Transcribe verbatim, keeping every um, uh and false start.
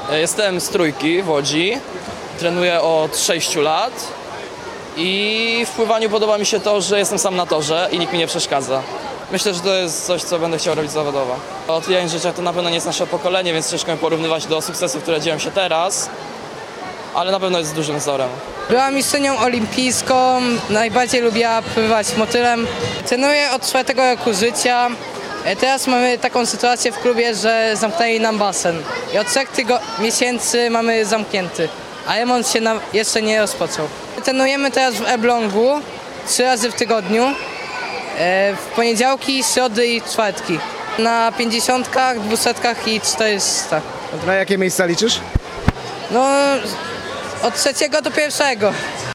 Jestem z Trójki w Łodzi, trenuję od sześciu lat i w pływaniu podoba mi się to, że jestem sam na torze i nikt mi nie przeszkadza. Myślę, że to jest coś, co będę chciał robić zawodowo. Odbijanie życia to na pewno nie jest nasze pokolenie, więc ciężko mi porównywać do sukcesów, które dzieją się teraz, ale na pewno jest dużym wzorem. Była mistrzynią olimpijską, najbardziej lubiła pływać motylem. Trenuję od czwartego roku życia. Teraz mamy taką sytuację w klubie, że zamknęli nam basen. I od trzech tygo- miesięcy mamy zamknięty, a remont się na- jeszcze nie rozpoczął. Trenujemy teraz w Elblągu trzy razy w tygodniu, e, w poniedziałki, środy i czwartki. Na pięćdziesiątkach, dwusetkach i czterystach. Na jakie miejsca liczysz? No, od trzeciego do pierwszego.